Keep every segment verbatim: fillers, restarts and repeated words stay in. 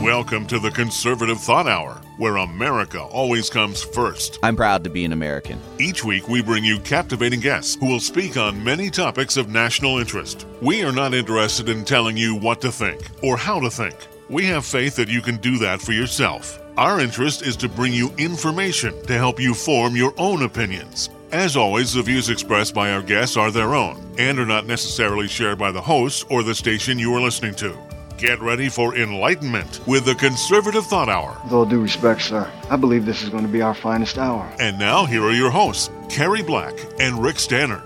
Welcome to the Conservative Thought Hour, where America always comes first. I'm proud to be an American. Each week we bring you captivating guests who will speak on many topics of national interest. We are not interested in telling you what to think or how to think. We have faith that you can do that for yourself. Our interest is to bring you information to help you form your own opinions. As always, the views expressed by our guests are their own and are not necessarily shared by the host or the station you are listening to. Get ready for enlightenment with the Conservative Thought Hour. With all due respect, sir, I believe this is going to be our finest hour. And now, here are your hosts, Carrie Black and Rick Stannard.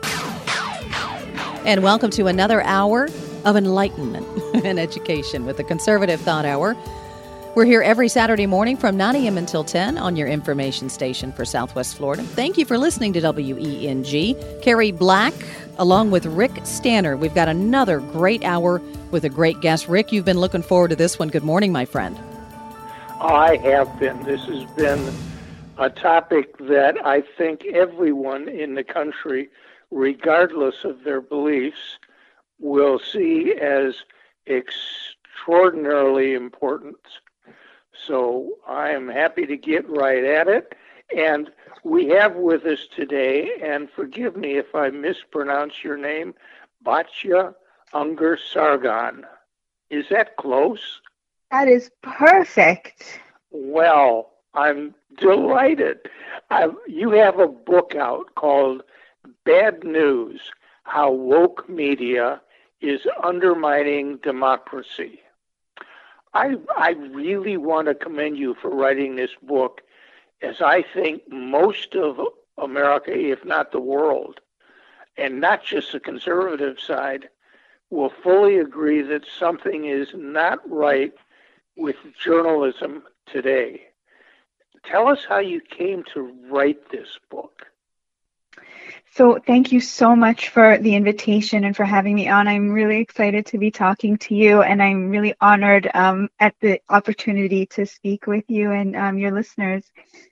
And welcome to another hour of enlightenment and education with the Conservative Thought Hour. We're here every Saturday morning from nine a.m. until ten on your information station for Southwest Florida. Thank you for listening to W E N G. Carrie Black, along with Rick Stannard. We've got another great hour with a great guest. Rick, you've been looking forward to this one. Good morning, my friend. I have been. This has been a topic that I think everyone in the country, regardless of their beliefs, will see as extraordinarily important. So I am happy to get right at it. And we have with us today, and forgive me if I mispronounce your name, Batya Ungar Sargon. Is that close? That is perfect. Well, I'm delighted. I've, you have a book out called Bad News, How Woke Media is Undermining Democracy. I, I really want to commend you for writing this book, as I think most of America, if not the world, and not just the conservative side, will fully agree that something is not right with journalism today. Tell us how you came to write this book. So thank you so much for the invitation and for having me on. I'm really excited to be talking to you, and I'm really honored um, at the opportunity to speak with you and um, your listeners.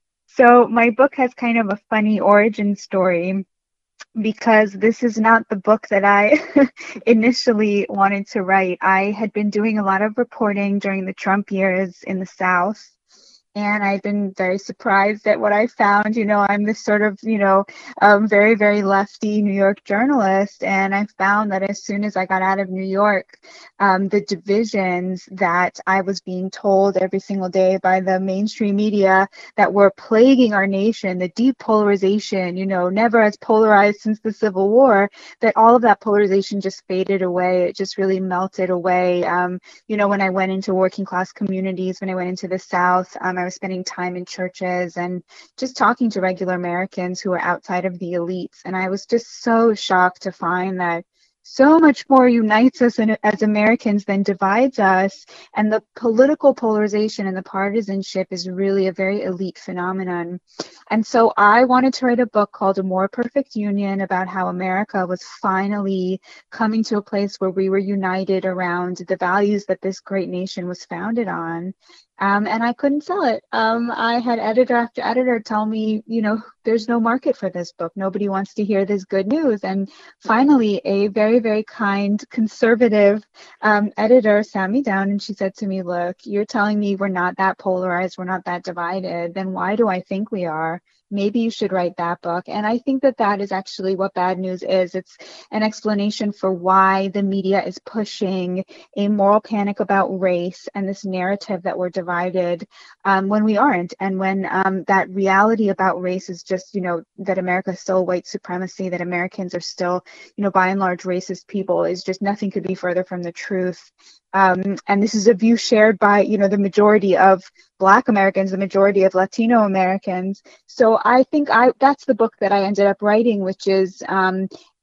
So my book has kind of a funny origin story, because this is not the book that I initially wanted to write. I had been doing a lot of reporting during the Trump years in the South, and I've been very surprised at what I found. You know, I'm this sort of, you know, um, very, very lefty New York journalist, and I found that as soon as I got out of New York, um, the divisions that I was being told every single day by the mainstream media that were plaguing our nation, the deep polarization, you know, never as polarized since the Civil War, that all of that polarization just faded away. It just really melted away. Um, you know, when I went into working class communities, when I went into the South, um, I was spending time in churches and just talking to regular Americans who were outside of the elites. And I was just so shocked to find that so much more unites us in, as Americans than divides us. And the political polarization and the partisanship is really a very elite phenomenon. And so I wanted to write a book called A More Perfect Union about how America was finally coming to a place where we were united around the values that this great nation was founded on. Um, and I couldn't sell it. Um, I had editor after editor tell me, you know, there's no market for this book. Nobody wants to hear this good news. And finally, a very, very kind conservative um, editor sat me down and she said to me, look, you're telling me we're not that polarized, we're not that divided. Then why do I think we are? Maybe you should write that book. And I think that that is actually what Bad News is. It's an explanation for why the media is pushing a moral panic about race and this narrative that we're divided um, when we aren't. And when um, that reality about race is just, you know, that America is still white supremacy, that Americans are still, you know, by and large racist people, is just nothing could be further from the truth. Um, and this is a view shared by, you know, the majority of Black Americans, the majority of Latino Americans. So I think I that's the book that I ended up writing, which is um,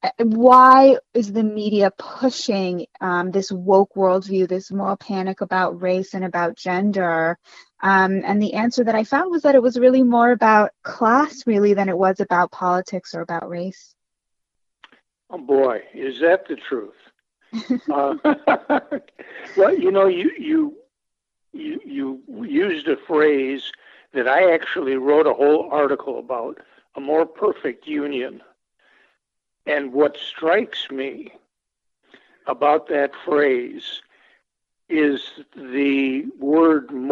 why is the media pushing um, this woke worldview, this moral panic about race and about gender? Um, and the answer that I found was that it was really more about class, really, than it was about politics or about race. Oh boy, is that the truth? uh, well, you know, you you you you used a phrase that I actually wrote a whole article about, a more perfect union. And what strikes me about that phrase is the word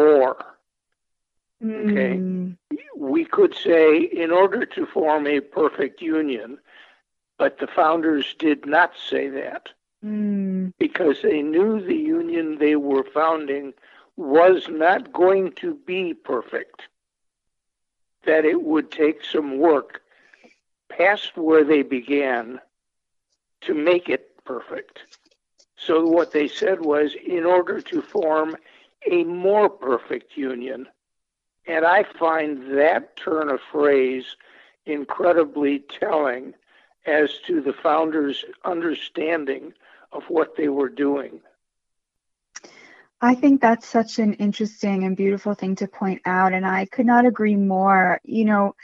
would say, in order to form a perfect union, but the founders did not say that Mm. because they knew the union they were founding was not going to be perfect, that it would take some work past where they began to make it perfect. So what they said was, in order to form a more perfect union. And I find that turn of phrase incredibly telling as to the founders' understanding of what they were doing. I think that's such an interesting and beautiful thing to point out, and I could not agree more. You know,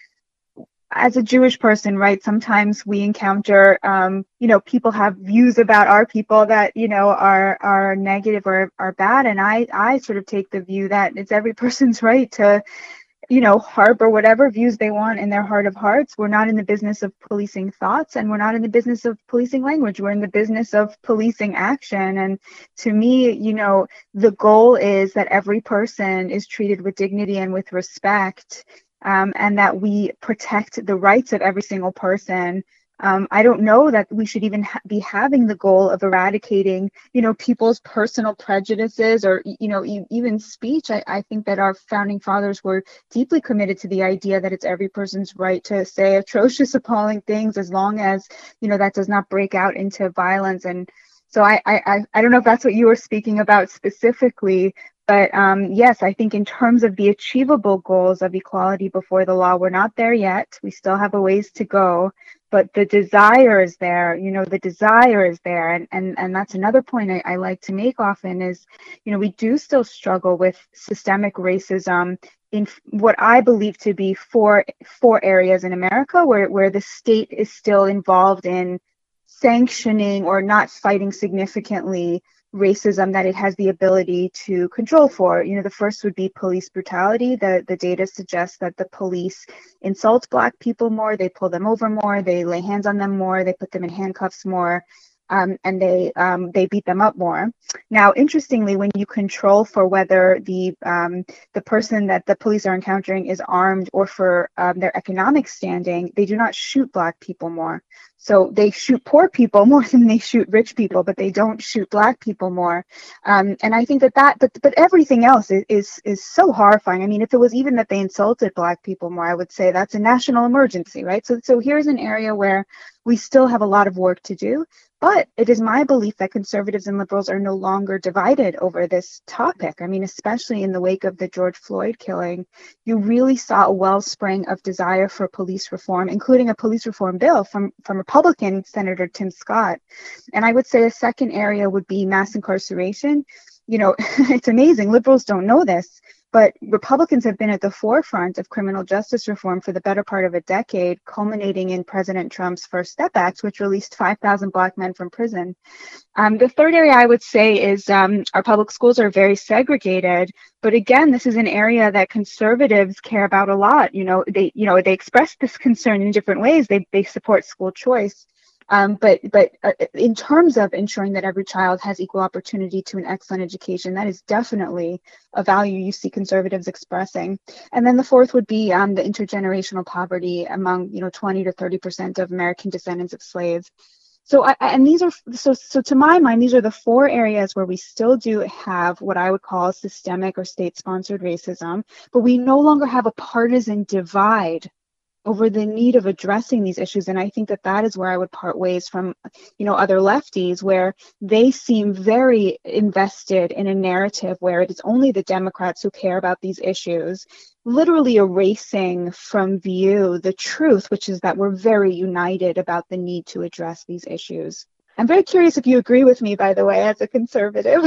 as a Jewish person, right, sometimes we encounter, um, you know, people have views about our people that, you know, are are negative or are bad, and I, I sort of take the view that it's every person's right to, you know, harbor whatever views they want in their heart of hearts. We're not in the business of policing thoughts, and we're not in the business of policing language. We're in the business of policing action. And to me, you know, the goal is that every person is treated with dignity and with respect, um, and that we protect the rights of every single person. Um, I don't know that we should even ha- be having the goal of eradicating, you know, people's personal prejudices or, you know, e- even speech. I, I think that our founding fathers were deeply committed to the idea that it's every person's right to say atrocious, appalling things, as long as, you know, that does not break out into violence. And so I, I, I don't know if that's what you were speaking about specifically, but um, yes, I think in terms of the achievable goals of equality before the law, we're not there yet. We still have a ways to go. But the desire is there, you know, the desire is there. And, and, and that's another point I, I like to make often is, you know, we do still struggle with systemic racism in what I believe to be four, four areas in America where, where the state is still involved in sanctioning or not fighting significantly racism that it has the ability to control for. You know, the first would be police brutality. The the data suggests that the police insult Black people more, they pull them over more, they lay hands on them more, they put them in handcuffs more, um, and they um, they beat them up more. Now, interestingly, when you control for whether the um, the person that the police are encountering is armed or for um, their economic standing, they do not shoot Black people more. So they shoot poor people more than they shoot rich people, but they don't shoot Black people more. Um, and I think that that, but but everything else is, is is so horrifying. I mean, if it was even that they insulted Black people more, I would say that's a national emergency, right? So so here's an area where we still have a lot of work to do. But it is my belief that conservatives and liberals are no longer divided over this topic. I mean, especially in the wake of the George Floyd killing, you really saw a wellspring of desire for police reform, including a police reform bill from, from Republican Senator Tim Scott. And I would say a second area would be mass incarceration. You know, it's amazing. Liberals don't know this, but Republicans have been at the forefront of criminal justice reform for the better part of a decade, culminating in President Trump's First Step Act, which released five thousand Black men from prison. Um, the third area I would say is um, our public schools are very segregated. But again, this is an area that conservatives care about a lot. You know, they, you know, they express this concern in different ways. They, they support school choice. Um, but but uh, in terms of ensuring that every child has equal opportunity to an excellent education, that is definitely a value you see conservatives expressing. And then the fourth would be um, the intergenerational poverty among, you know, twenty to thirty percent of American descendants of slaves. So, I, and these are, so, so to my mind, these are the four areas where we still do have what I would call systemic or state-sponsored racism, but we no longer have a partisan divide over the need of addressing these issues. And I think that that is where I would part ways from, you know, other lefties, where they seem very invested in a narrative where it is only the Democrats who care about these issues, literally erasing from view the truth, which is that we're very united about the need to address these issues. I'm very curious if you agree with me, by the way, as a conservative.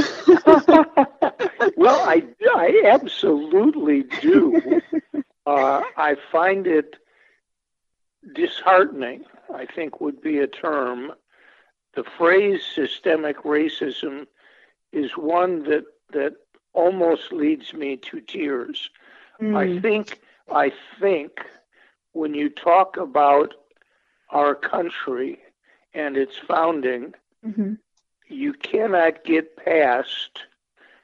Well, I, I absolutely do. Uh, I find it disheartening, I think would be a term. The phrase systemic racism is one that that almost leads me to tears. Mm. I think I think when you talk about our country and its founding, mm-hmm. you cannot get past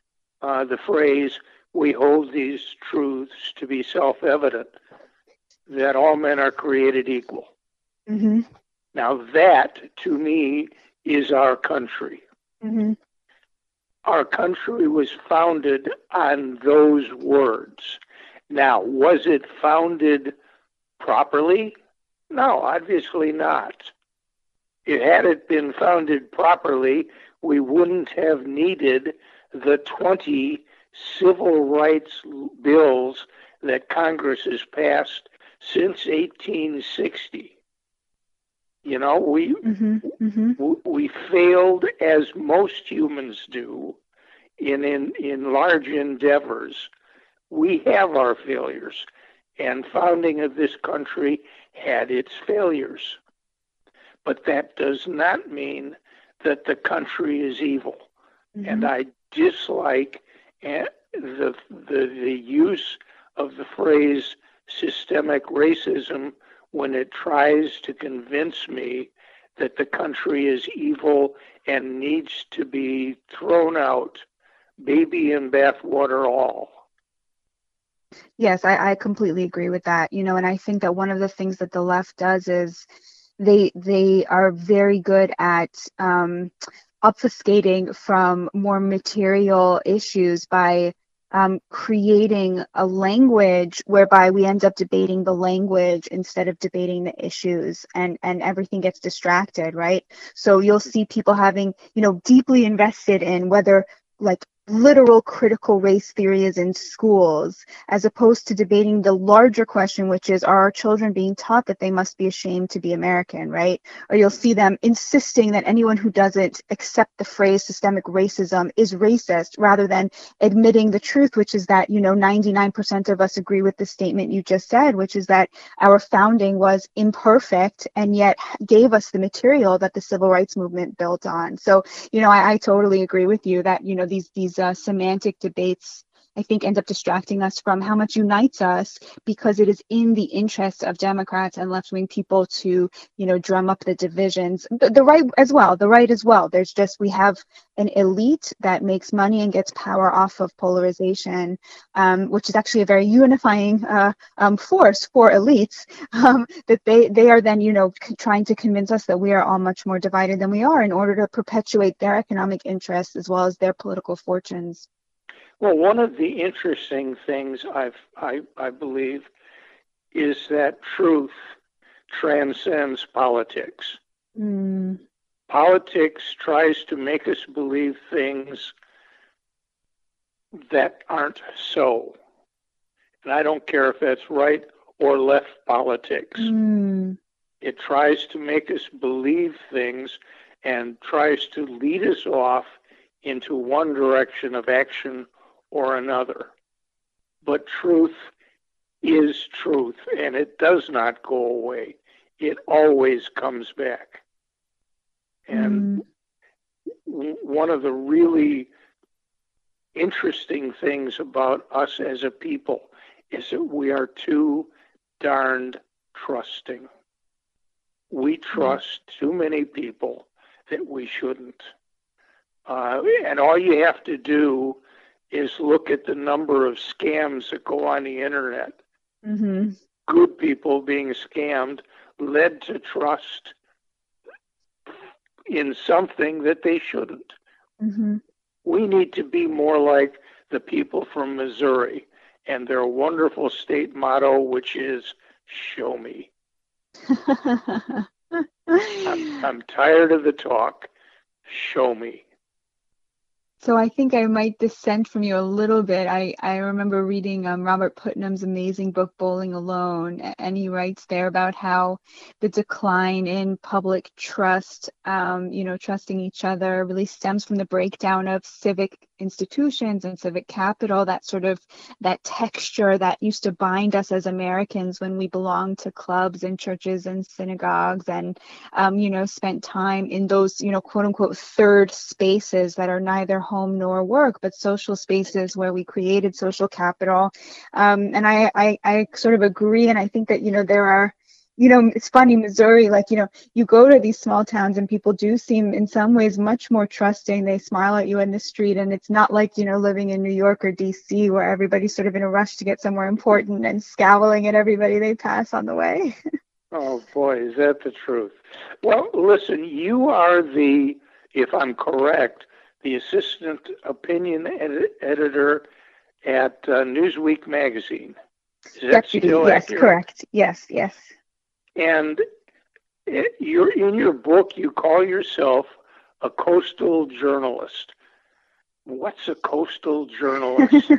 uh, the phrase, we hold these truths to be self-evident. that all men are created equal. Mm-hmm. Now that, to me, is our country. Mm-hmm. Our country was founded on those words. Now, was it founded properly? No, obviously not. It, had it been founded properly, we wouldn't have needed the twenty civil rights bills that Congress has passed since eighteen sixty. You know, we Mm-hmm. Mm-hmm. we failed, as most humans do, in, in in large endeavors. We have our failures, and founding of this country had its failures. But that does not mean that the country is evil. Mm-hmm. And I dislike the, the the use of the phrase systemic racism when it tries to convince me that the country is evil and needs to be thrown out, baby in bathwater all. Yes, I, I completely agree with that. You know, and I think that one of the things that the left does is they they are very good at um, obfuscating from more material issues by um, creating a language whereby we end up debating the language instead of debating the issues, and and everything gets distracted, right? So you'll see people having, you know, deeply invested in whether like literal critical race theory is in schools, as opposed to debating the larger question, which is, are our children being taught that they must be ashamed to be American, right? Or you'll see them insisting that anyone who doesn't accept the phrase systemic racism is racist, rather than admitting the truth, which is that, you know, ninety-nine percent of us agree with the statement you just said, which is that our founding was imperfect and yet gave us the material that the civil rights movement built on. So, you know, I, I totally agree with you that, you know, these these uh, semantic debates, I think, end up distracting us from how much unites us, because it is in the interest of Democrats and left-wing people to, you know, drum up the divisions. The, the right as well, the right as well. There's just, we have an elite that makes money and gets power off of polarization, um, which is actually a very unifying uh, um, force for elites, um, that they, they are then, you know, c- trying to convince us that we are all much more divided than we are in order to perpetuate their economic interests as well as their political fortunes. Well, one of the interesting things I've, I, I believe is that truth transcends politics. Mm. Politics tries to make us believe things that aren't so. And I don't care if that's right or left politics. Mm. It tries to make us believe things and tries to lead us off into one direction of action or another. But truth is truth, and it does not go away. It always comes back. And mm. one of the really interesting things about us as a people is that we are too darned trusting. We trust mm. too many people that we shouldn't. Uh, and all you have to do is look at the number of scams that go on the internet. Mm-hmm. Good people being scammed led to trust in something that they shouldn't. Mm-hmm. We need to be more like the people from Missouri and their wonderful state motto, which is, show me. I'm, I'm tired of the talk. Show me. So I think I might dissent from you a little bit. I, I remember reading um, Robert Putnam's amazing book, Bowling Alone, and he writes there about how the decline in public trust, um, you know, trusting each other really stems from the breakdown of civic institutions and civic capital, that sort of, that texture that used to bind us as Americans when we belonged to clubs and churches and synagogues and, um, you know, spent time in those, you know, quote unquote, third spaces that are neither home nor work, but social spaces where we created social capital. Um, and I, I, I sort of agree. And I think that, you know, there are you know, it's funny, Missouri, like, you know, you go to these small towns and people do seem in some ways much more trusting. They smile at you in the street, and it's not like, you know, living in New York or D C where everybody's sort of in a rush to get somewhere important and scowling at everybody they pass on the way. Oh, boy, is that the truth? Well, listen, you are the, if I'm correct, the assistant opinion ed- editor at uh, Newsweek magazine. Is that Deputy, still yes, accurate? correct. Yes, yes. And it, you're in your book, you call yourself a coastal journalist. What's a coastal journalist?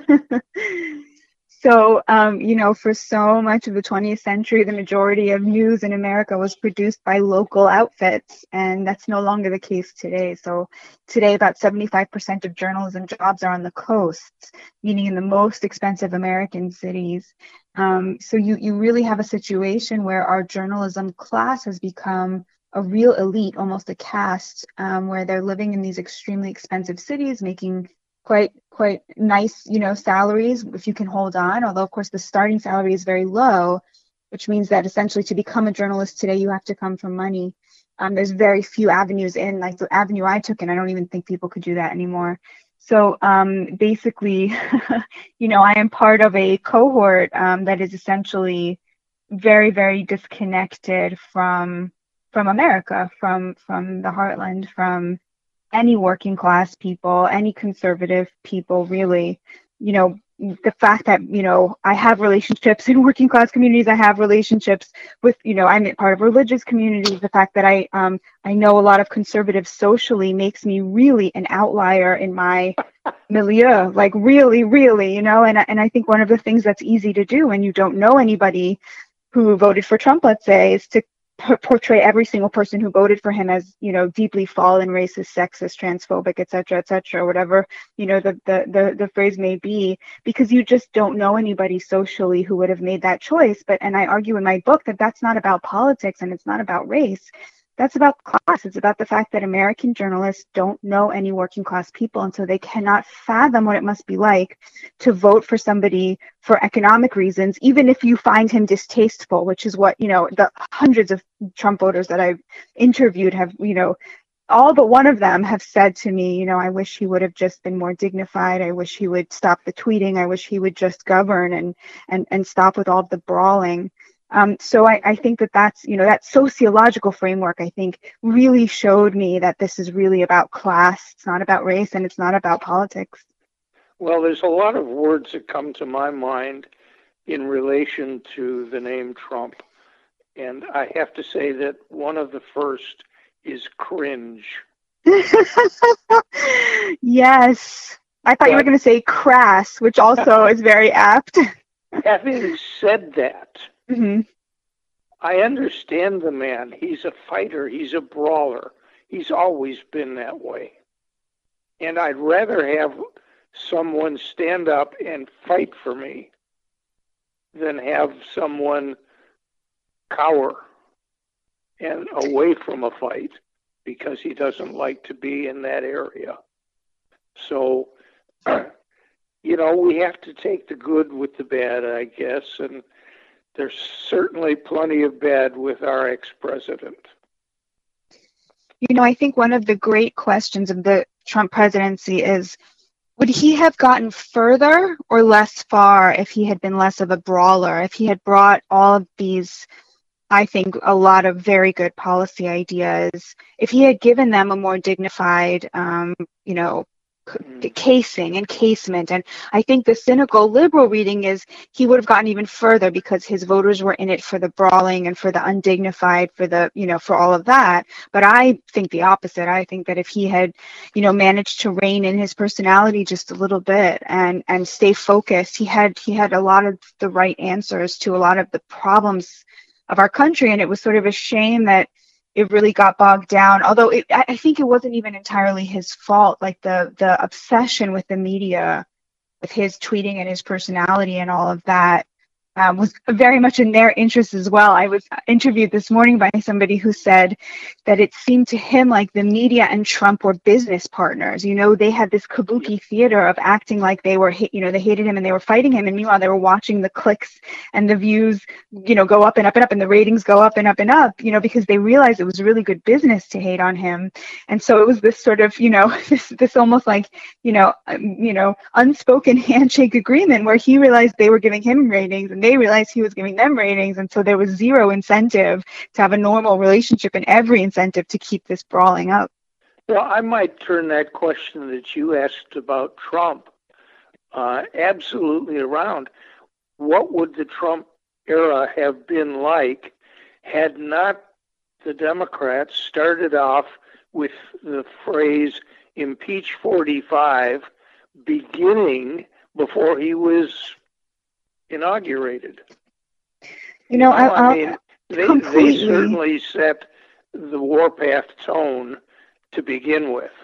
So, um, you know, for so much of the twentieth century, the majority of news in America was produced by local outfits, and that's no longer the case today. So today, about seventy-five percent of journalism jobs are on the coasts, meaning in the most expensive American cities. Um, so you, you really have a situation where our journalism class has become a real elite, almost a caste, um, where they're living in these extremely expensive cities, making quite quite nice, you know, salaries if you can hold on. Although, of course, the starting salary is very low, which means that essentially to become a journalist today, you have to come from money. Um, there's very few avenues in, like the avenue I took, and I don't even think people could do that anymore. So um, basically, you know, I am part of a cohort um, that is essentially very, very disconnected from from America, from from the heartland, from any working class people, any conservative people, really. You know, the fact that, you know, I have relationships in working class communities, I have relationships with, you know, I'm part of religious communities. The fact that I um I know a lot of conservatives socially makes me really an outlier in my milieu, like really, really, you know, and, and I think one of the things that's easy to do when you don't know anybody who voted for Trump, let's say, is to portray every single person who voted for him as, you know, deeply fallen, racist, sexist, transphobic, et cetera, et cetera, whatever, you know, the, the, the, the phrase may be, because you just don't know anybody socially who would have made that choice. But, and I argue in my book that that's not about politics and it's not about race. That's about class. It's about the fact that American journalists don't know any working class people, and so they cannot fathom what it must be like to vote for somebody for economic reasons, even if you find him distasteful, which is what, you know, the hundreds of Trump voters that I've interviewed have, you know, all but one of them have said to me, you know, I wish he would have just been more dignified. I wish he would stop the tweeting. I wish he would just govern and and and stop with all of the brawling. Um, so I, I think that that's, you know, that sociological framework, I think, really showed me that this is really about class. It's not about race, and it's not about politics. Well, there's a lot of words that come to my mind in relation to the name Trump. And I have to say that one of the first is cringe. Yes. I thought but, you were going to say crass, which also is very apt. Having said that, mm-hmm. I understand the man. He's a fighter. He's a brawler. He's always been that way. And I'd rather have someone stand up and fight for me than have someone cower and away from a fight because he doesn't like to be in that area. So, you know, we have to take the good with the bad, I guess, and there's certainly plenty of bad with our ex-president. You know, I think one of the great questions of the Trump presidency is, would he have gotten further or less far if he had been less of a brawler, if he had brought all of these, I think, a lot of very good policy ideas, if he had given them a more dignified, um, you know, casing and casement. And I think the cynical liberal reading is he would have gotten even further because his voters were in it for the brawling and for the undignified, for the, you know, for all of that. But I think the opposite. I think that if he had, you know, managed to rein in his personality just a little bit and, and stay focused, he had, he had a lot of the right answers to a lot of the problems of our country. And it was sort of a shame that it really got bogged down, although it, I think it wasn't even entirely his fault, like the the obsession with the media, with his tweeting and his personality and all of that, um, was very much in their interest as well. I was interviewed this morning by somebody who said that it seemed to him like the media and Trump were business partners. You know, they had this kabuki theater of acting like they were, you know, they hated him and they were fighting him. And meanwhile, they were watching the clicks and the views, you know, go up and up and up, and the ratings go up and up and up, you know, because they realized it was really good business to hate on him. And so it was this sort of, you know, this, this almost like, you know, um, you know, unspoken handshake agreement where he realized they were giving him ratings and they realized he was giving them ratings. And so there was zero incentive to have a normal relationship and every incentive to keep this brawling up. Well, I might turn that question that you asked about Trump uh, absolutely around. What would the Trump era have been like had not the Democrats started off with the phrase impeach forty-five beginning before he was inaugurated? You know, I, I mean, they, completely. they certainly set the warpath tone to begin with.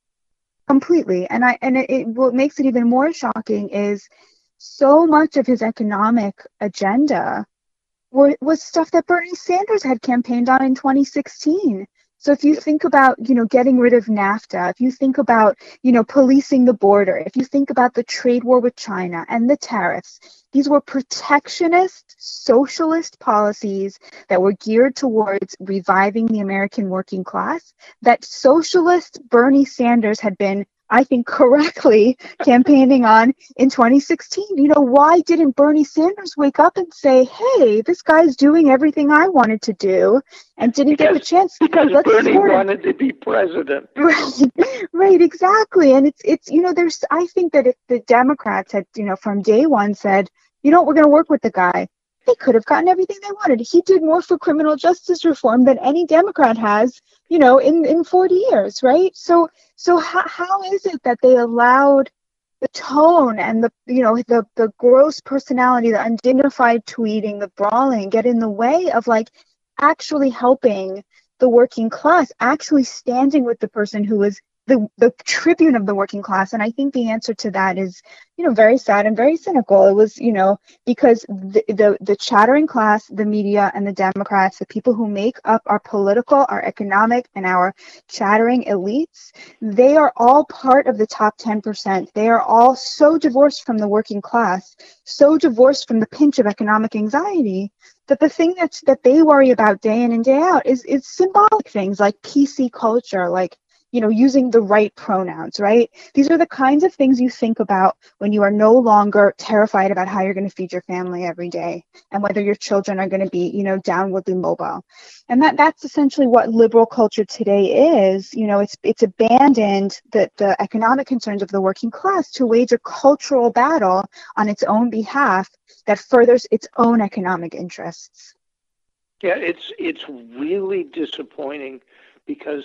Completely. And I and it, it what makes it even more shocking is so much of his economic agenda were, was stuff that Bernie Sanders had campaigned on in twenty sixteen. So if you think about, you know, getting rid of NAFTA, if you think about, you know, policing the border, if you think about the trade war with China and the tariffs, these were protectionist, socialist policies that were geared towards reviving the American working class that socialist Bernie Sanders had been, I think, correctly campaigning on in twenty sixteen. You know, why didn't Bernie Sanders wake up and say, hey, this guy's doing everything I wanted to do and didn't because, get the chance? Because let's Bernie sort of, wanted to be president. Right, right, exactly. And it's, it's you know, there's, I think that if the Democrats had, you know, from day one said, you know what, we're going to work with the guy, they could have gotten everything they wanted. He did more for criminal justice reform than any Democrat has, you know, in, in forty years, right? So so how, how is it that they allowed the tone and the, you know, the, the gross personality, the undignified tweeting, the brawling get in the way of like actually helping the working class, actually standing with the person who was the, the tribune of the working class? And I think the answer to that is, you know, very sad and very cynical. It was, you know, because the, the, the chattering class, the media and the Democrats, the people who make up our political, our economic, and our chattering elites, they are all part of the top ten percent. They are all so divorced from the working class, so divorced from the pinch of economic anxiety, that the thing that's, that they worry about day in and day out is, is symbolic things like P C culture, like, you know, using the right pronouns, right? These are the kinds of things you think about when you are no longer terrified about how you're going to feed your family every day and whether your children are going to be, you know, downwardly mobile. And that that's essentially what liberal culture today is. You know, it's it's abandoned the, the economic concerns of the working class to wage a cultural battle on its own behalf that furthers its own economic interests. Yeah, it's it's really disappointing because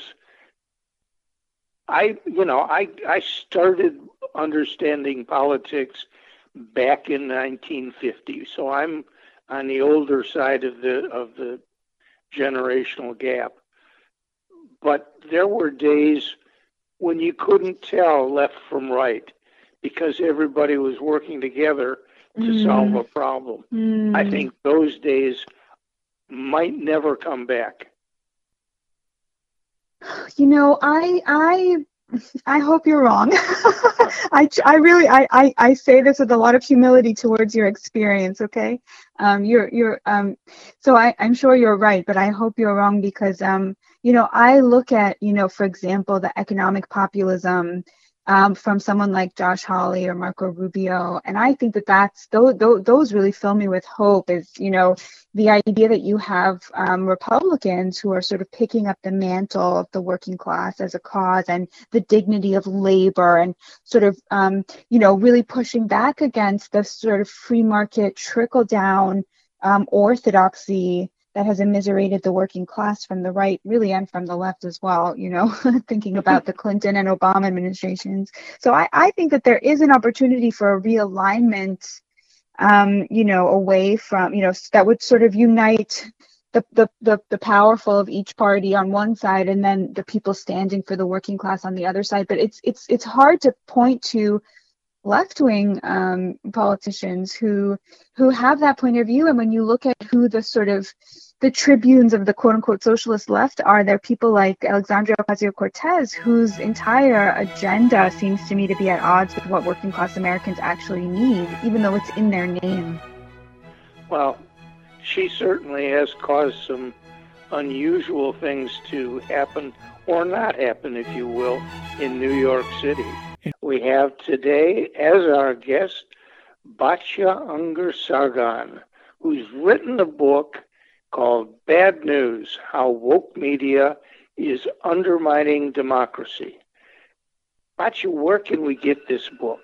I, you know, I I started understanding politics back in nineteen fifty, so I'm on the older side of the of the generational gap. But there were days when you couldn't tell left from right because everybody was working together to mm. solve a problem. Mm. I think those days might never come back. You know, I I I hope you're wrong. I I really I, I I say this with a lot of humility towards your experience. Okay, um, you're you're um, so I I'm sure you're right, but I hope you're wrong because um, you know, I look at, you know, for example, the economic populism um, from someone like Josh Hawley or Marco Rubio, and I think that that's those those really fill me with hope. Is, you know, the idea that you have um, Republicans who are sort of picking up the mantle of the working class as a cause and the dignity of labor and sort of, um, you know, really pushing back against the sort of free market trickle down um, orthodoxy that has immiserated the working class from the right, really, and from the left as well, you know, thinking about the Clinton and Obama administrations. So I, I think that there is an opportunity for a realignment, um, you know, away from, you know, that would sort of unite the, the, the, the powerful of each party on one side and then the people standing for the working class on the other side. But it's it's it's hard to point to left-wing um, politicians who who have that point of view. And when you look at who the sort of the tribunes of the quote-unquote socialist left are, they're people like Alexandria Ocasio-Cortez, whose entire agenda seems to me to be at odds with what working-class Americans actually need, even though it's in their name. Well, she certainly has caused some unusual things to happen, or not happen, if you will, in New York City. We have today as our guest Batya Ungar Sargon, who's written a book called Bad News: How Woke Media is Undermining Democracy. Batya, where can we get this book?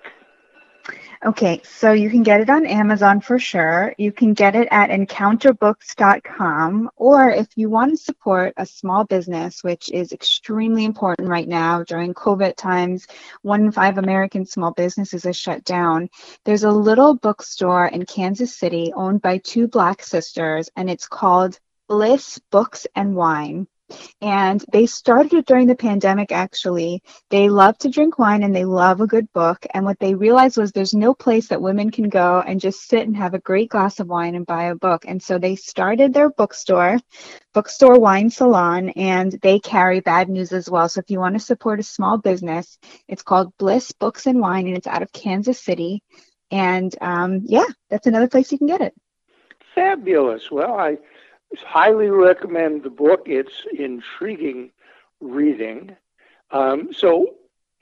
Okay, so you can get it on Amazon for sure. You can get it at encounter books dot com, or if you want to support a small business, which is extremely important right now during COVID times, one in five American small businesses are shut down. There's a little bookstore in Kansas City owned by two Black sisters, and it's called Bliss Books and Wine. And they started it during the pandemic, actually. They love to drink wine and they love a good book. And what they realized was there's no place that women can go and just sit and have a great glass of wine and buy a book. And so they started their bookstore, Bookstore Wine Salon, and they carry Bad News as well. So if you want to support a small business, it's called Bliss Books and Wine, and it's out of Kansas City. And um, yeah, that's another place you can get it. Fabulous. Well, I highly recommend the book. It's intriguing reading. Um, so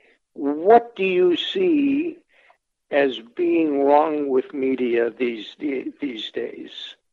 what do you see as being wrong with media these these days?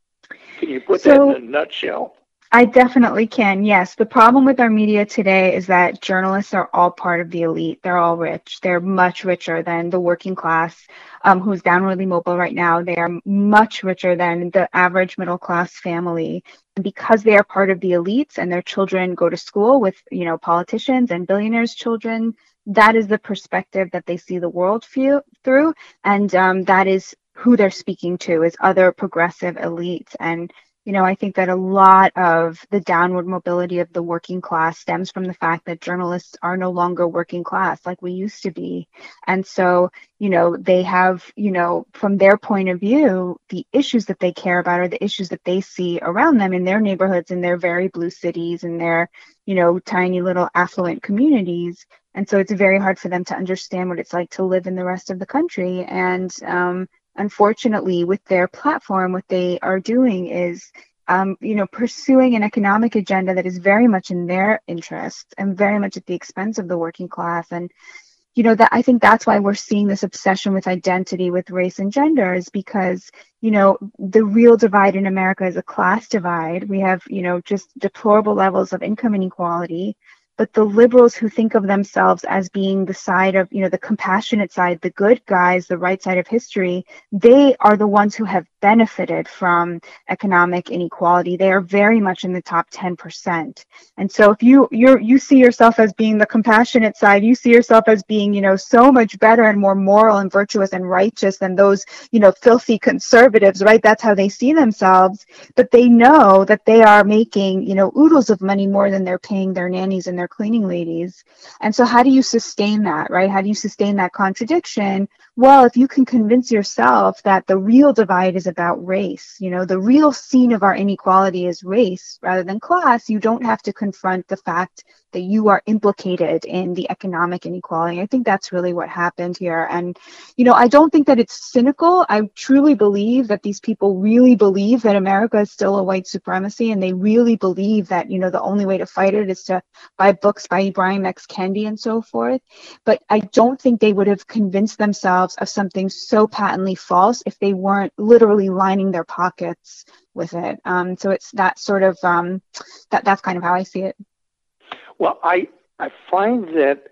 Can you put so, that in a nutshell? I definitely can, yes. The problem with our media today is that journalists are all part of the elite. They're all rich. They're much richer than the working class, um, who's downwardly mobile right now. They are much richer than the average middle class family. And because they are part of the elites and their children go to school with, you know, politicians and billionaires' children, that is the perspective that they see the world few, through. And um, that is who they're speaking to, is other progressive elites. And You know, I think that a lot of the downward mobility of the working class stems from the fact that journalists are no longer working class like we used to be. And so, you know, they have, you know, from their point of view, the issues that they care about are the issues that they see around them in their neighborhoods, in their very blue cities, in their, you know, tiny little affluent communities. And so it's very hard for them to understand what it's like to live in the rest of the country. And, um, unfortunately, with their platform, what they are doing is, um, you know, pursuing an economic agenda that is very much in their interest and very much at the expense of the working class. And, you know, that I think that's why we're seeing this obsession with identity, with race and gender, is because, you know, the real divide in America is a class divide. We have, you know, just deplorable levels of income inequality. But the liberals who think of themselves as being the side of, you know, the compassionate side, the good guys, the right side of history, they are the ones who have benefited from economic inequality. They are very much in the top ten percent. And so if you you you see yourself as being the compassionate side, you see yourself as being, you know, so much better and more moral and virtuous and righteous than those, you know, filthy conservatives, right? That's how they see themselves. But they know that they are making, you know, oodles of money more than they're paying their nannies and their cleaning ladies. And so how do you sustain that, right? How do you sustain that contradiction? Well, if you can convince yourself that the real divide is about race, you know, the real scene of our inequality is race rather than class, you don't have to confront the fact that you are implicated in the economic inequality. I think that's really what happened here. And, you know, I don't think that it's cynical. I truly believe that these people really believe that America is still a white supremacy, and they really believe that, you know, the only way to fight it is to buy books by Ibrahim X. Kendi and so forth. But I don't think they would have convinced themselves of something so patently false if they weren't literally lining their pockets with it. Um, so it's that sort of, um, that that's kind of how I see it. Well, I I find that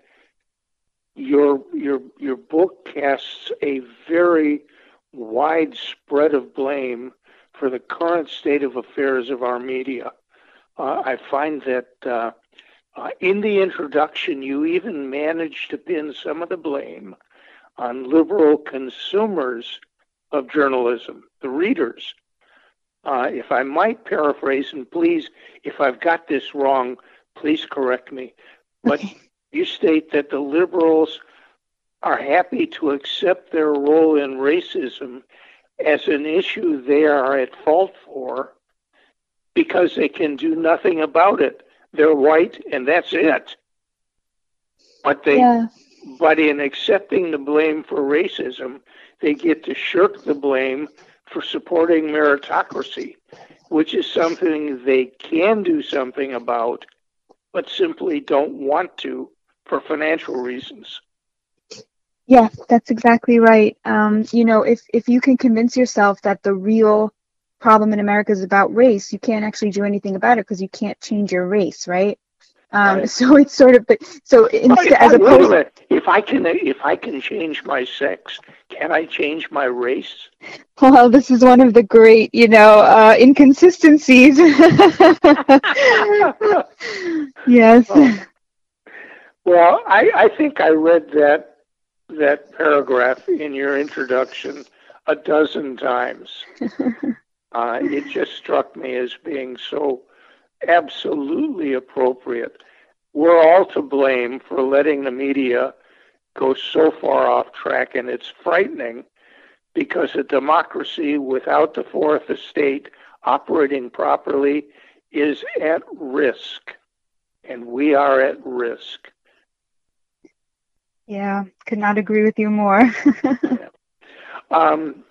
your your your book casts a very wide spread of blame for the current state of affairs of our media. Uh, I find that uh, uh, in the introduction, you even managed to pin some of the blame on liberal consumers of journalism, the readers. Uh, if I might paraphrase, and please, if I've got this wrong, please correct me. But Okay. You state that the liberals are happy to accept their role in racism as an issue they are at fault for because they can do nothing about it. They're white and that's it. But they, Yeah. but in accepting the blame for racism, they get to shirk the blame for supporting meritocracy, which is something they can do something about, but simply don't want to for financial reasons. Yeah, that's exactly right. Um, you know, if, if you can convince yourself that the real problem in America is about race, you can't actually do anything about it because you can't change your race, right? Um, Right. So it's sort of, but so instead, as Wait a opposed, minute. If I can, if I can change my sex, can I change my race? well, this is one of the great, you know, uh, inconsistencies. Yes. Oh. Well, I, I think I read that that paragraph in your introduction a dozen times. Uh, it just struck me as being so absolutely appropriate. We're all to blame for letting the media go so far off track, and it's frightening because a democracy without the fourth estate operating properly is at risk, and we are at risk. Yeah, could not agree with you more. Um,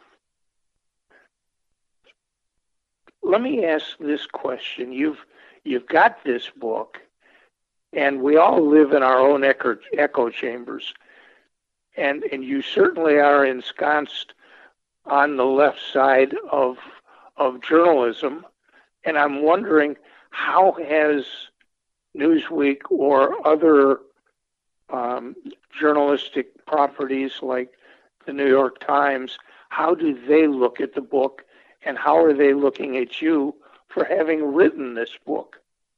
let me ask this question. You've you've got this book, and we all live in our own echo, echo chambers, and and you certainly are ensconced on the left side of of journalism, and I'm wondering, how has Newsweek or other um, journalistic properties like the New York Times, how do they look at the book, and how are they looking at you for having written this book?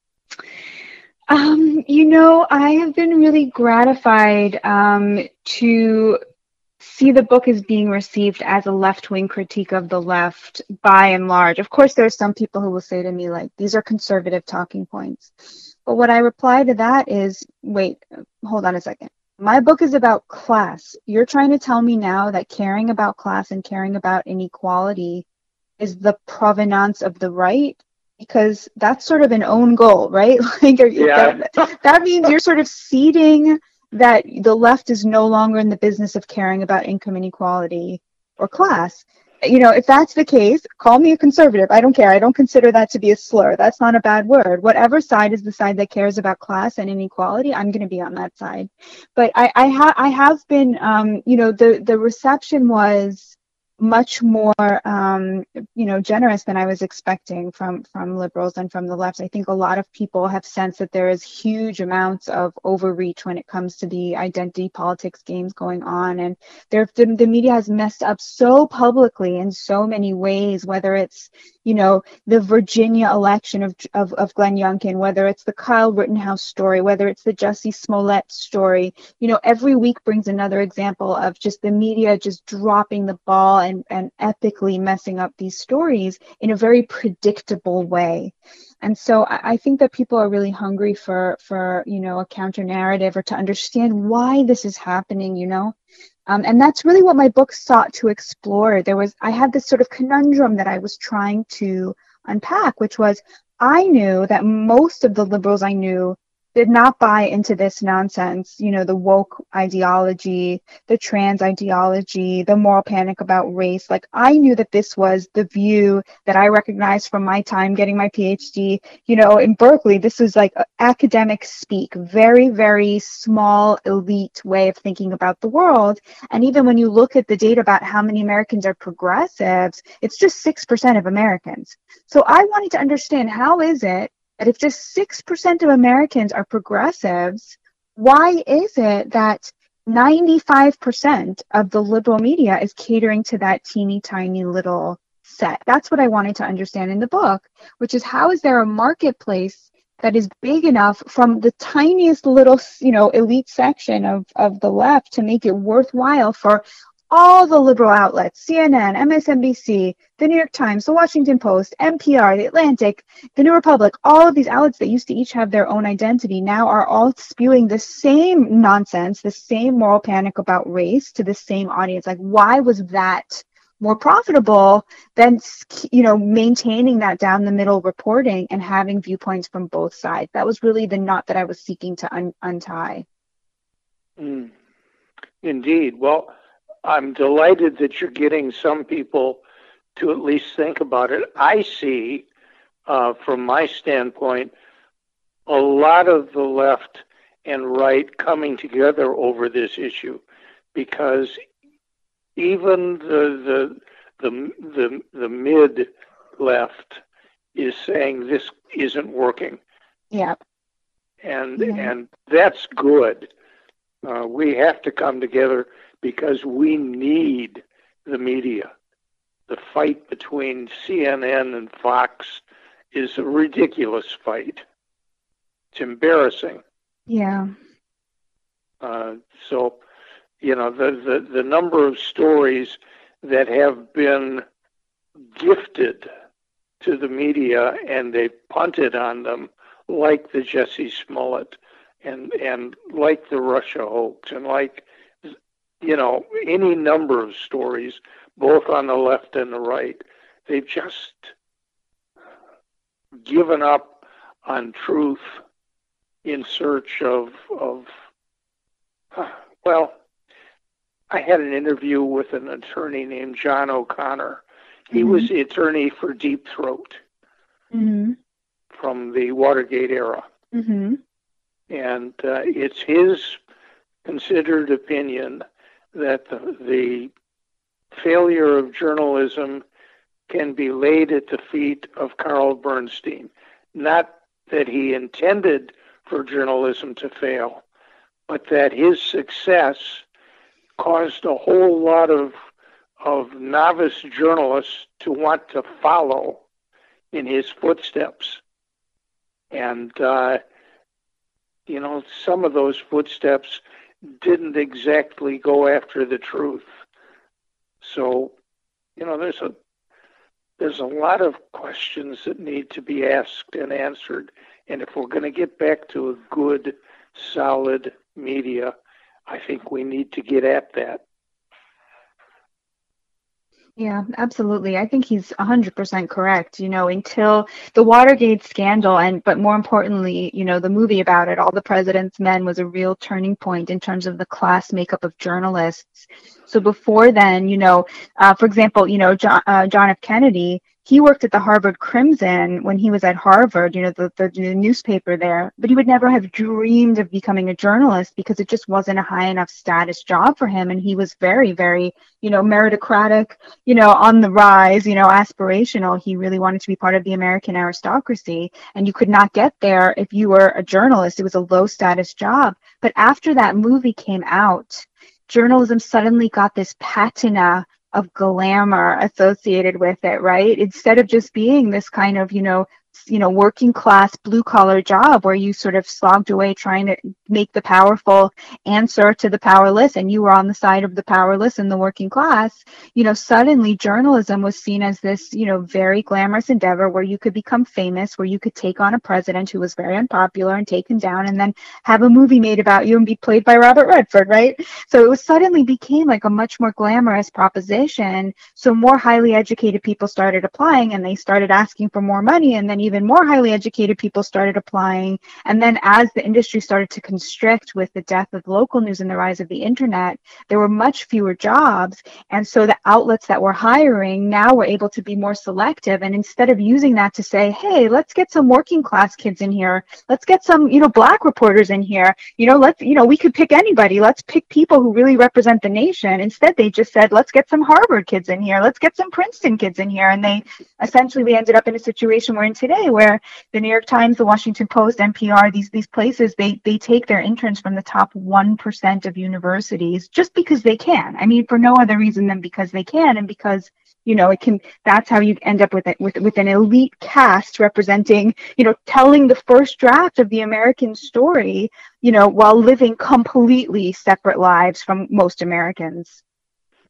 Um, you know, I have been really gratified um, to see the book as being received as a left-wing critique of the left by and large. Of course, there are some people who will say to me, like, these are conservative talking points. But what I reply to that is, wait, hold on a second. My book is about class. You're trying to tell me now that caring about class and caring about inequality is the provenance of the right? Because that's sort of an own goal, right? Like, Yeah. that, that means you're sort of ceding that the left is no longer in the business of caring about income inequality or class. You know, if that's the case, call me a conservative. I don't care. I don't consider that to be a slur. That's not a bad word. Whatever side is the side that cares about class and inequality, I'm going to be on that side. But I, I, ha- I have been, um, you know, the, the reception was much more, um, you know, generous than I was expecting from, from liberals and from the left. I think a lot of people have sensed that there is huge amounts of overreach when it comes to the identity politics games going on. And there, the, the media has messed up so publicly in so many ways, whether it's, you know, the Virginia election of, of, of Glenn Youngkin, whether it's the Kyle Rittenhouse story, whether it's the Jussie Smollett story. You know, every week brings another example of just the media just dropping the ball and, and epically messing up these stories in a very predictable way. And so I, I think that people are really hungry for, for, you know, a counter narrative or to understand why this is happening, you know. Um, and that's really what my book sought to explore. There was, I had this sort of conundrum that I was trying to unpack, which was, I knew that most of the liberals I knew did not buy into this nonsense, you know, the woke ideology, the trans ideology, the moral panic about race. Like, I knew that this was the view that I recognized from my time getting my PhD, you know, in Berkeley. This was like academic speak, very, very small, elite way of thinking about the world. And even when you look at the data about how many Americans are progressives, it's just six percent of Americans. So I wanted to understand, how is it that if just six percent of Americans are progressives, why is it that ninety-five percent of the liberal media is catering to that teeny tiny little set? That's what I wanted to understand in the book, which is, how is there a marketplace that is big enough from the tiniest little, you know, elite section of, of the left to make it worthwhile for all the liberal outlets, C N N, M S N B C, the New York Times, the Washington Post, N P R, the Atlantic, the New Republic, all of these outlets that used to each have their own identity now are all spewing the same nonsense, the same moral panic about race to the same audience. Like, why was that more profitable than, you know, maintaining that down the middle reporting and having viewpoints from both sides? That was really the knot that I was seeking to un- untie. Mm. Indeed. Well, I'm delighted that you're getting some people to at least think about it. I see, uh, from my standpoint, a lot of the left and right coming together over this issue, because even the the the the, the mid left is saying this isn't working. Yeah. And yeah. and that's good. Uh, we have to come together because we need the media. The fight between C N N and Fox is a ridiculous fight. It's embarrassing. Yeah. Uh, so, you know, the, the, the number of stories that have been gifted to the media and they punted on them, like the Jussie Smollett and, and like the Russia hoax and like, you know, any number of stories, both on the left and the right, they've just given up on truth in search of, of well, I had an interview with an attorney named John O'Connor. He mm-hmm. was the attorney for Deep Throat mm-hmm. from the Watergate era. Mm-hmm. And uh, it's his considered opinion that the, the failure of journalism can be laid at the feet of Carl Bernstein. Not that he intended for journalism to fail, but that his success caused a whole lot of of novice journalists to want to follow in his footsteps. And, uh, you know, some of those footsteps didn't exactly go after the truth. So, you know, there's a there's a lot of questions that need to be asked and answered. And if we're going to get back to a good, solid media, I think we need to get at that. Yeah, absolutely. I think he's one hundred percent correct. You know, until the Watergate scandal, and but more importantly, you know, the movie about it, All the President's Men, was a real turning point in terms of the class makeup of journalists. So before then, you know, uh, for example, you know, John, uh, John F. Kennedy, he worked at the Harvard Crimson when he was at Harvard, you know, the, the, the newspaper there, but he would never have dreamed of becoming a journalist because it just wasn't a high enough status job for him. And he was very, very, you know, meritocratic, you know, on the rise, you know, aspirational. He really wanted to be part of the American aristocracy, and you could not get there if you were a journalist. It was a low status job. But after that movie came out, journalism suddenly got this patina of glamour associated with it, right? Instead of just being this kind of, you know, you know, working class blue collar job where you sort of slogged away trying to make the powerful answer to the powerless, and you were on the side of the powerless and the working class, you know, suddenly journalism was seen as this, you know, very glamorous endeavor where you could become famous, where you could take on a president who was very unpopular and take him down and then have a movie made about you and be played by Robert Redford, right? So it was suddenly became like a much more glamorous proposition. So more highly educated people started applying, and they started asking for more money, and then even more highly educated people started applying. And then as the industry started to constrict with the death of local news and the rise of the internet, there were much fewer jobs. And so the outlets that were hiring now were able to be more selective. And instead of using that to say, hey, let's get some working class kids in here, let's get some, you know, black reporters in here, you know, let's, you know, we could pick anybody. Let's pick people who really represent the nation. Instead, they just said, let's get some Harvard kids in here. Let's get some Princeton kids in here. And they essentially, we ended up in a situation we're in today, where the New York Times, the Washington Post, N P R, these these places, they they take their interns from the top one percent of universities just because they can. I mean, for no other reason than because they can, and because, you know, it can. That's how you end up with it with with an elite cast representing, you know, telling the first draft of the American story, you know, while living completely separate lives from most Americans.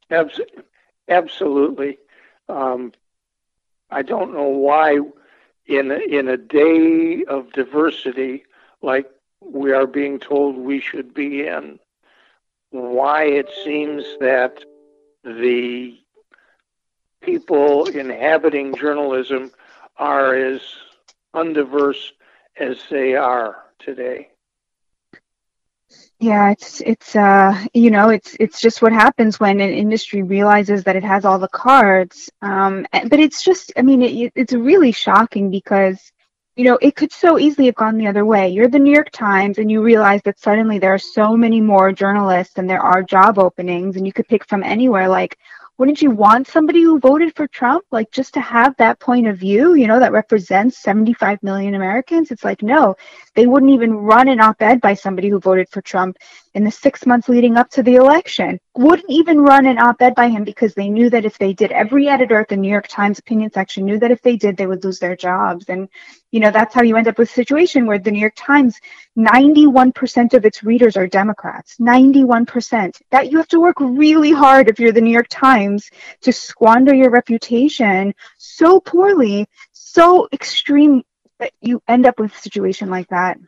Abs- absolutely. Um, I don't know why, in a, in a day of diversity like we are being told we should be in, why it seems that the people inhabiting journalism are as undiverse as they are today. Yeah, it's it's uh you know it's it's just what happens when an industry realizes that it has all the cards. Um, and- but it's just I mean it, it's really shocking because you know it could so easily have gone the other way. You're the New York Times and you realize that suddenly there are so many more journalists than there are job openings, and you could pick from anywhere. Like, wouldn't you want somebody who voted for Trump, like just to have that point of view, you know, that represents seventy-five million Americans? It's like, no, they wouldn't even run an op-ed by somebody who voted for Trump in the six months leading up to the election. Wouldn't even run an op-ed by him because they knew that if they did, every editor at the New York Times opinion section knew that if they did, they would lose their jobs. And, you know, that's how you end up with a situation where the New York Times, ninety-one percent of its readers are Democrats. ninety-one percent. That you have to work really hard if you're the New York Times to squander your reputation so poorly, so extreme that you end up with a situation like that.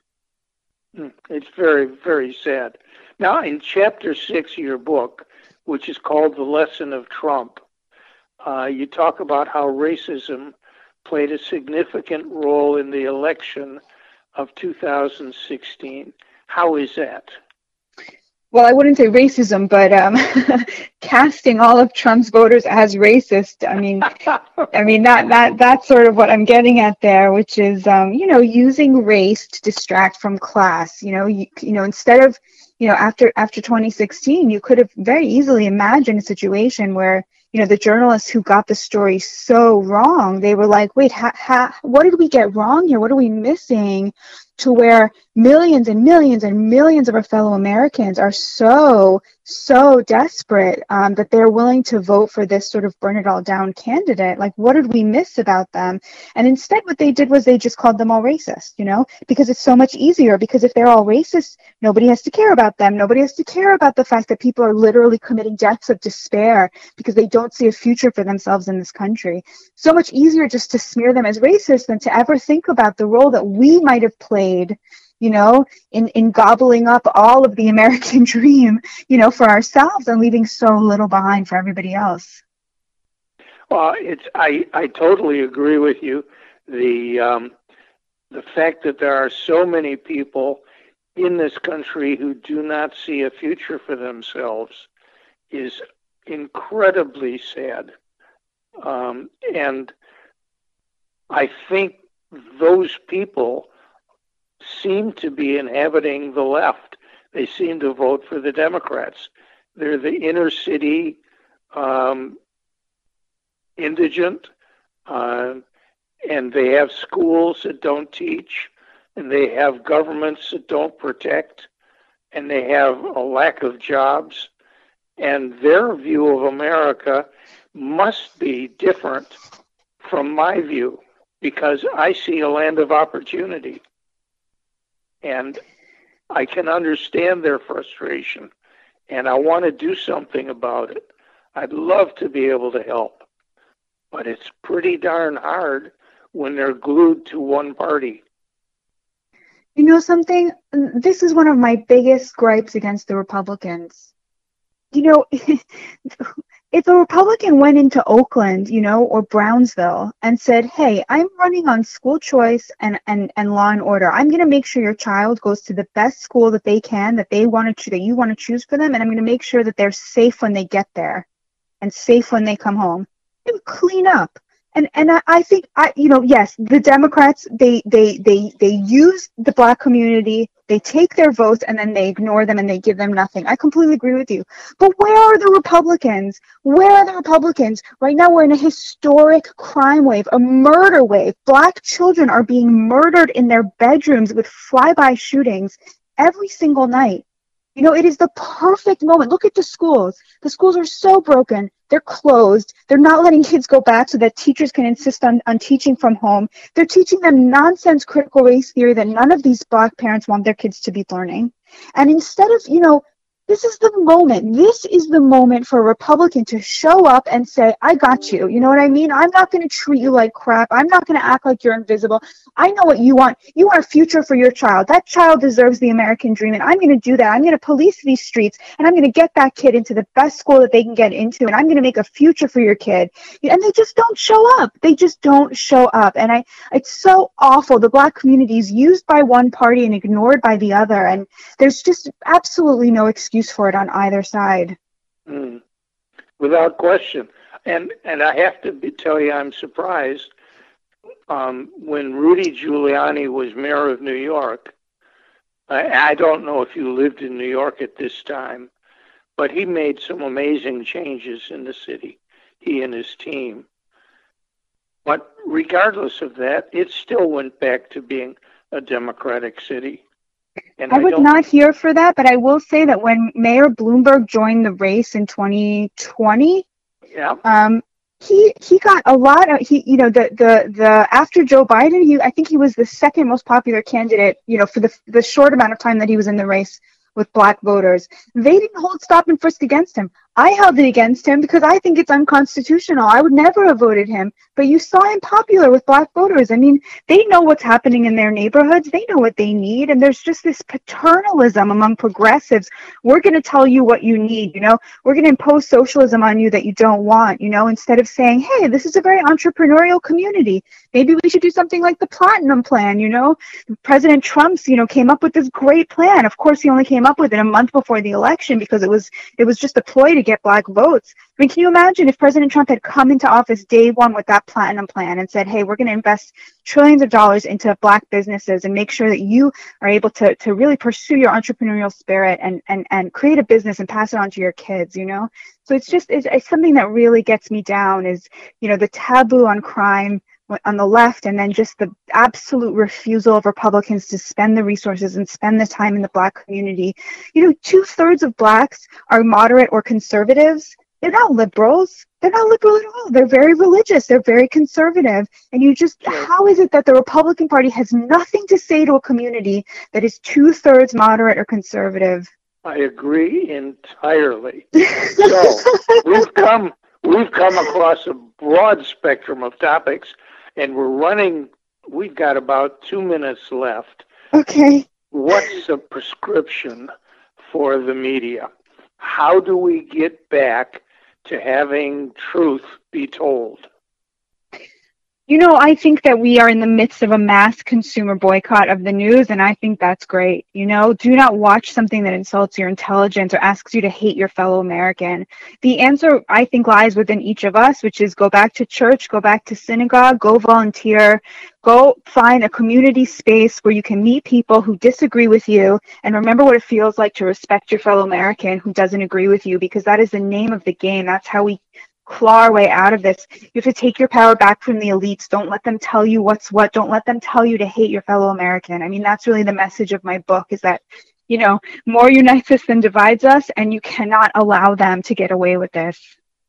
It's very, very sad. Now, in chapter six of your book, which is called The Lesson of Trump, uh, you talk about how racism played a significant role in the election of two thousand sixteen. How is that? Well, I wouldn't say racism, but um, casting all of Trump's voters as racist. I mean, I mean that that that's sort of what I'm getting at there, which is, um, you know, using race to distract from class. You know, you, you know, instead of, you know, after after twenty sixteen, you could have very easily imagined a situation where, you know, the journalists who got the story so wrong, they were like, wait, ha, ha, what did we get wrong here? What are we missing? To where millions and millions and millions of our fellow Americans are so, so desperate um, that they're willing to vote for this sort of burn it all down candidate. Like, what did we miss about them? And instead what they did was they just called them all racist, you know, because it's so much easier, because if they're all racist, nobody has to care about them. Nobody has to care about the fact that people are literally committing deaths of despair because they don't see a future for themselves in this country. So much easier just to smear them as racist than to ever think about the role that we might have played, you know, in, in gobbling up all of the American dream, you know, for ourselves and leaving so little behind for everybody else. Well, it's I, I totally agree with you. The um, the fact that there are so many people in this country who do not see a future for themselves is incredibly sad. Um, and I think those people seem to be inhabiting the left. They seem to vote for the Democrats. They're the inner city um, indigent, uh, and they have schools that don't teach, and they have governments that don't protect, and they have a lack of jobs. And their view of America must be different from my view, because I see a land of opportunity. And I can understand their frustration, and I want to do something about it. I'd love to be able to help, but it's pretty darn hard when they're glued to one party. You know something? This is one of my biggest gripes against the Republicans. You know, if a Republican went into Oakland, you know, or Brownsville and said, hey, I'm running on school choice and, and, and law and order. I'm going to make sure your child goes to the best school that they can, that they want to, that you want to choose for them. And I'm going to make sure that they're safe when they get there and safe when they come home. They would clean up. And and I, I think I you know yes, the Democrats they they they they use the Black community, they take their votes and then they ignore them and they give them nothing. I completely agree with you. But where are the Republicans? Where are the Republicans? Right now we're in a historic crime wave, a murder wave. Black children are being murdered in their bedrooms with fly-by shootings every single night. You know, it is the perfect moment. Look at the schools. The schools are so broken. They're closed. They're not letting kids go back so that teachers can insist on, on teaching from home. They're teaching them nonsense critical race theory that none of these Black parents want their kids to be learning. And instead of, you know, This is the moment. This is the moment for a Republican to show up and say, I got you. You know what I mean? I'm not going to treat you like crap. I'm not going to act like you're invisible. I know what you want. You want a future for your child. That child deserves the American dream, and I'm going to do that. I'm going to police these streets, and I'm going to get that kid into the best school that they can get into, and I'm going to make a future for your kid. And they just don't show up. They just don't show up. And I, it's so awful. The Black community is used by one party and ignored by the other, and there's just absolutely no excuse for it on either side. Mm. Without question. And and I have to be, tell you, I'm surprised. Um, when Rudy Giuliani was mayor of New York, I, I don't know if you lived in New York at this time, but he made some amazing changes in the city, he and his team. But regardless of that, it still went back to being a Democratic city. And I, I would don't... not hear for that, but I will say that when Mayor Bloomberg joined the race in twenty twenty, yeah, um, he he got a lot of he you know the the the after Joe Biden, he I think he was the second most popular candidate, you know, for the the short amount of time that he was in the race with Black voters. They didn't hold stop and frisk against him. I held it against him because I think it's unconstitutional. I would never have voted him. But you saw him popular with Black voters. I mean, they know what's happening in their neighborhoods. They know what they need. And there's just this paternalism among progressives. We're going to tell you what you need, you know. We're going to impose socialism on you that you don't want, you know, instead of saying, hey, this is a very entrepreneurial community. Maybe we should do something like the Platinum Plan, you know. President Trump's, you know, came up with this great plan. Of course, he only came up with it a month before the election because it was it was just a ploy to get Black votes. I mean, can you imagine if President Trump had come into office day one with that Platinum Plan and said, hey, we're going to invest trillions of dollars into Black businesses and make sure that you are able to to really pursue your entrepreneurial spirit and and and create a business and pass it on to your kids, you know? So it's just, it's, it's something that really gets me down is, you know, the taboo on crime on the left, and then just the absolute refusal of Republicans to spend the resources and spend the time in the Black community. You know, two thirds of Blacks are moderate or conservatives. They're not liberals. They're not liberal at all. They're very religious. They're very conservative. And you just, how is it that the Republican Party has nothing to say to a community that is two thirds moderate or conservative? I agree entirely. So we've come, we've come across a broad spectrum of topics. And we're running, we've got about two minutes left. Okay. What's the prescription for the media? How do we get back to having truth be told? You know, I think that we are in the midst of a mass consumer boycott of the news, and I think that's great. You know, do not watch something that insults your intelligence or asks you to hate your fellow American. The answer, I think, lies within each of us, which is go back to church, go back to synagogue, go volunteer, go find a community space where you can meet people who disagree with you, and remember what it feels like to respect your fellow American who doesn't agree with you, because that is the name of the game. That's how we claw our way out of this. You have to take your power back from the elites. Don't let them tell you what's what. Don't let them tell you to hate your fellow American. I mean, that's really the message of my book, is that, you know, more unites us than divides us, and you cannot allow them to get away with this.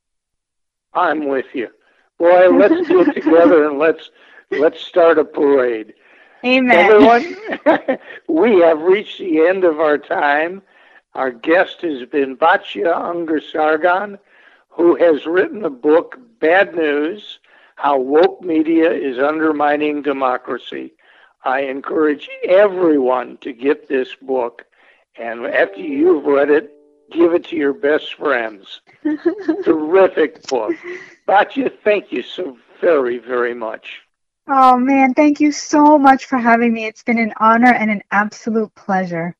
I'm with you. Boy, let's get together and let's let's start a parade. Amen. Everyone, we have reached the end of our time. Our guest has been Batya Ungar-Sargon, who has written a book, Bad News, How Woke Media is Undermining Democracy. I encourage everyone to get this book, and after you've read it, give it to your best friends. Terrific book. Batya, thank you so very, very much. Oh, man, thank you so much for having me. It's been an honor and an absolute pleasure.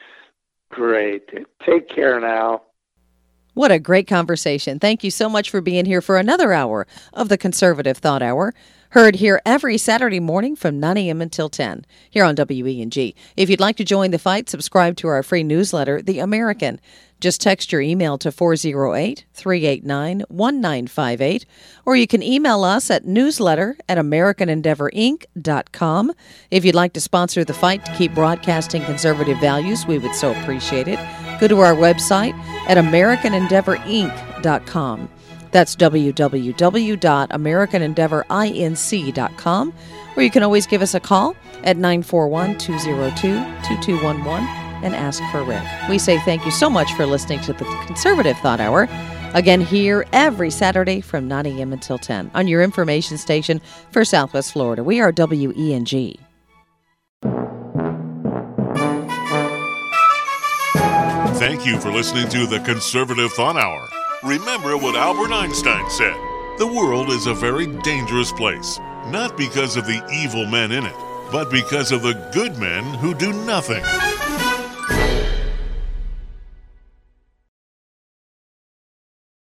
Great. Take care now. What a great conversation. Thank you so much for being here for another hour of the Conservative Thought Hour. Heard here every Saturday morning from nine a.m. until ten here on W E N G. If you'd like to join the fight, subscribe to our free newsletter, The American. Just text your email to four oh eight, three eight nine, one nine five eight, or you can email us at newsletter at american endeavor inc dot com. If you'd like to sponsor the fight to keep broadcasting conservative values, we would so appreciate it. Go to our website at american endeavor inc dot com. That's w w w dot american endeavor inc dot com, or you can always give us a call at nine four one, two oh two, two two one one. and ask for Rick. We say thank you so much for listening to the Conservative Thought Hour. Again, here every Saturday from nine a.m. until ten on your information station for Southwest Florida. We are W E N G. Thank you for listening to the Conservative Thought Hour. Remember what Albert Einstein said: the world is a very dangerous place, not because of the evil men in it, but because of the good men who do nothing.